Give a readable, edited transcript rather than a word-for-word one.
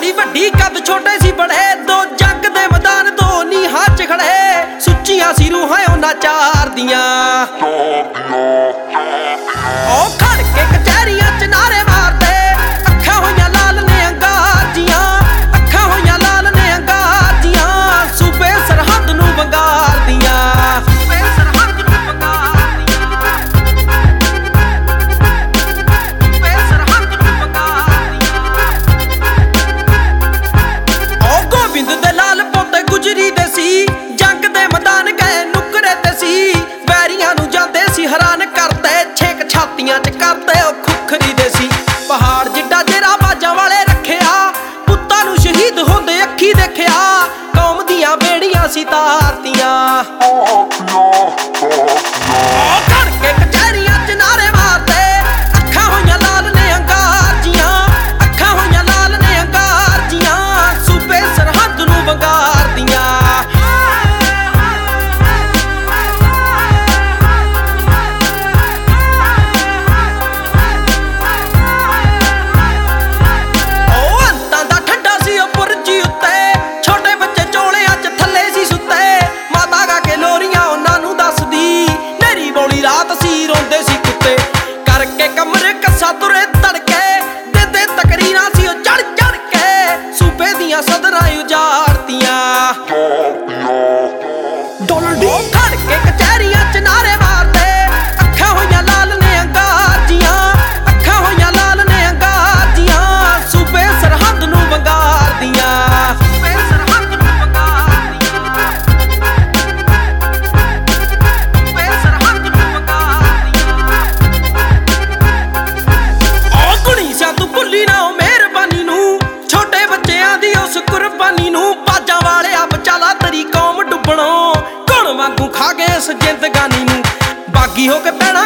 बड़ी वड्डी कद छोटे सी बड़े दो जंग दे मैदान दो नीहां च खड़े सुच्चियां सी रूहां उन्हां चार दियां ओ खड़ के कचहरियां च नारे मारदे अखां होइयां लाल ने अंगार जियां अखां होइयां लाल ने अंगार जियां सूबे सरहद नूं वंगार दियां जंग दे मैदान गए नुकरे ते सी वैरियां नूं जांदे सी हैरान करदे छेक छातियां च करदे ओ खुखरी दे सी पहाड़ जिड्डा जेरा बाजां वाले रखिया पुत्तां नूं शहीद होंदे अखी देखिया कौम दियां बेड़ियां सी तारतियां घड़ के कचहरियां च नारे मारदे अखां होइयां लाल ने अंगार जियां अखां होइयां लाल ने अंगार जियां सूबे सरहद नूं वंगार दियां कमरे कसा तुरे तड़के दे दे तकरीरां सी ओ चढ़ चढ़ के सूबे दियां सदरां उजाड़तियां खड़ के कचहरियां च नारे मारदे अखां होइयां लाल ने अंगार जियां अखां होइयां लाल ने अंगार जियां सूबे सरहद नूं वंगार दियां बागी हो के पैना